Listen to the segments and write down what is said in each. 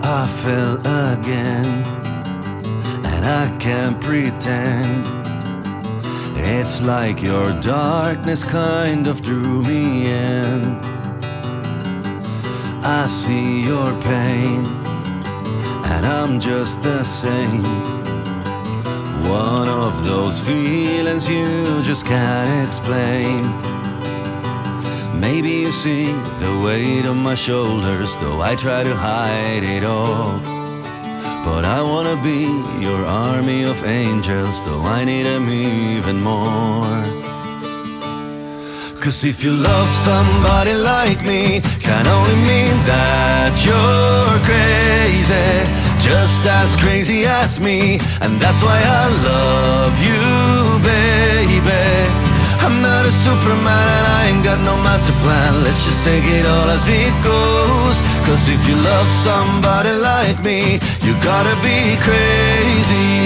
I fell again, and I can't pretend. It's like your darkness kind of drew me in. I see your pain, and I'm just the same. One of those feelings you just can't explain. Maybe you see the weight on my shoulders, though I try to hide it all. But I wanna be your army of angels, though I need them even more. 'Cause if you love somebody like me, can only mean that you're crazy, just as crazy as me. And that's why I love you, baby. I'm not a Superman and I ain't got no master plan. Let's just take it all as it goes. 'Cause if you love somebody like me, you gotta be crazy.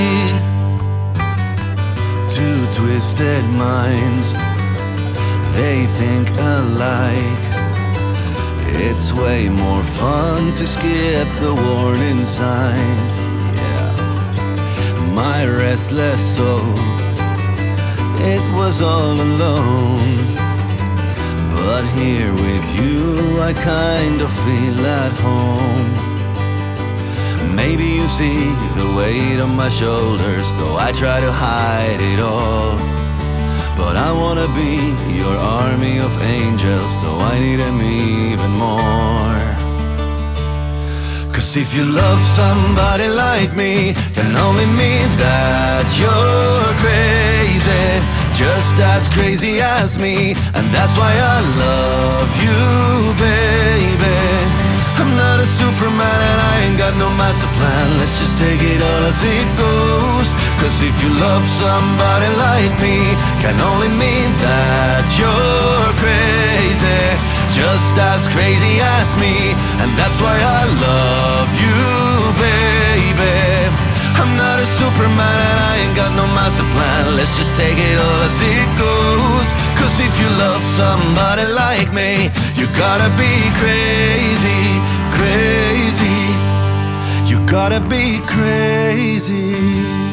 Two twisted minds, they think alike. It's way more fun to skip the warning signs. Yeah. My restless soul, it was all alone. But here with you, I kind of feel at home. Maybe you see the weight on my shoulders, though I try to hide it all. But I wanna be your army of angels, though I need them even more. 'Cause if you love somebody like me, can only mean that you're crazy, just as crazy as me. And that's why I love you, baby. I'm not a Superman and I ain't got no master plan. Let's just take it all as it goes. 'Cause if you love somebody like me, can only mean that you're crazy, just as crazy as me. And that's why I love you, baby. I'm not a Superman and I ain't got no master plan. Let's just take it all as it goes. 'Cause if you love somebody like me, you gotta be crazy, crazy. You gotta be crazy.